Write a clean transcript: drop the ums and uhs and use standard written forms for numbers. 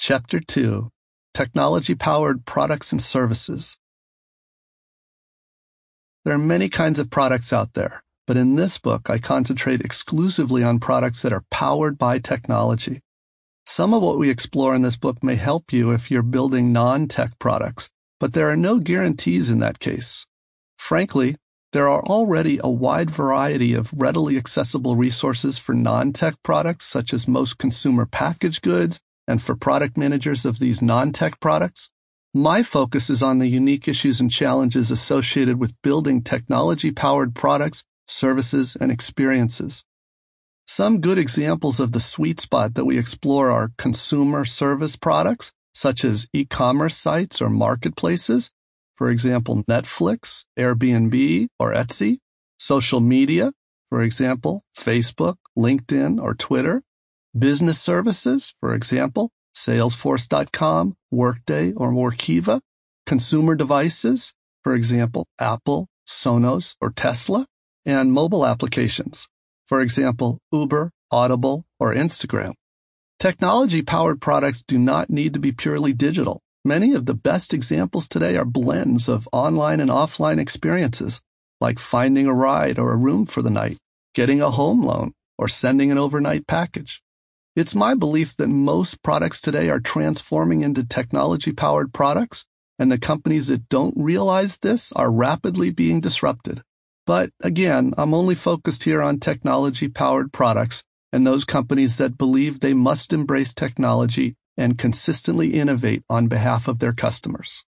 Chapter 2, Technology-Powered Products and Services. There are many kinds of products out there, but in this book, I concentrate exclusively on products that are powered by technology. Some of what we explore in this book may help you if you're building non-tech products, but there are no guarantees in that case. Frankly, there are already a wide variety of readily accessible resources for non-tech products, such as most consumer packaged goods, and for product managers of these non-tech products. My focus is on the unique issues and challenges associated with building technology-powered products, services, and experiences. Some good examples of the sweet spot that we explore are consumer service products, such as e-commerce sites or marketplaces, for example, Netflix, Airbnb, or Etsy; social media, for example, Facebook, LinkedIn, or Twitter; business services, for example, Salesforce.com, Workday, or Workiva; consumer devices, for example, Apple, Sonos, or Tesla; and mobile applications, for example, Uber, Audible, or Instagram. Technology-powered products do not need to be purely digital. Many of the best examples today are blends of online and offline experiences, like finding a ride or a room for the night, getting a home loan, or sending an overnight package. It's my belief that most products today are transforming into technology-powered products, and the companies that don't realize this are rapidly being disrupted. But again, I'm only focused here on technology-powered products and those companies that believe they must embrace technology and consistently innovate on behalf of their customers.